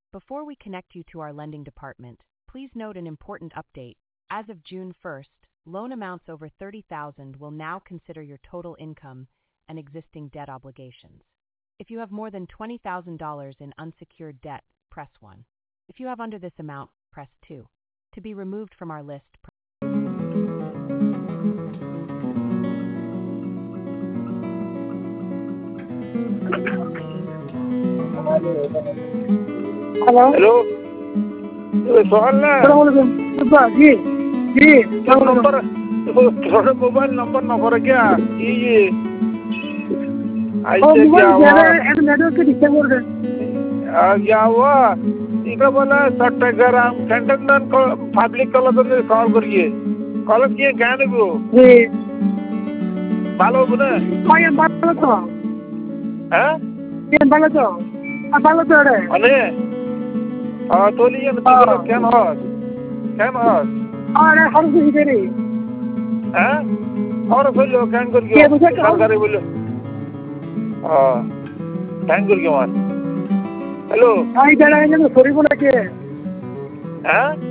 Before we connect you to our lending department, please note an important update. As of June 1st, loan amounts over $30,000 will now consider your total income and existing debt obligations. If you have more than $20,000 in unsecured debt, press 1. If you have under this amount, press 2. To be removed from our list, hello hello Sohan ना जी जी number थोड़ा mobile number number क्या ये ऐसे क्या हुआ network के डिस्टर्ब हो रहे क्या हुआ इधर बोला Chattogram centre public college call करिए कॉलेज किए क्या नहीं वो जी बालो बुने मैं बालो तो हैं ये बालो तो रे अने तो लिए ना तो क्या ना अरे हर कुछ दे रही हैं और बोलो क्या करिए कॉल करे बोलो हाँ क्या करिए मान हेलो आई जरा इन्हें सॉरी बोला के हैं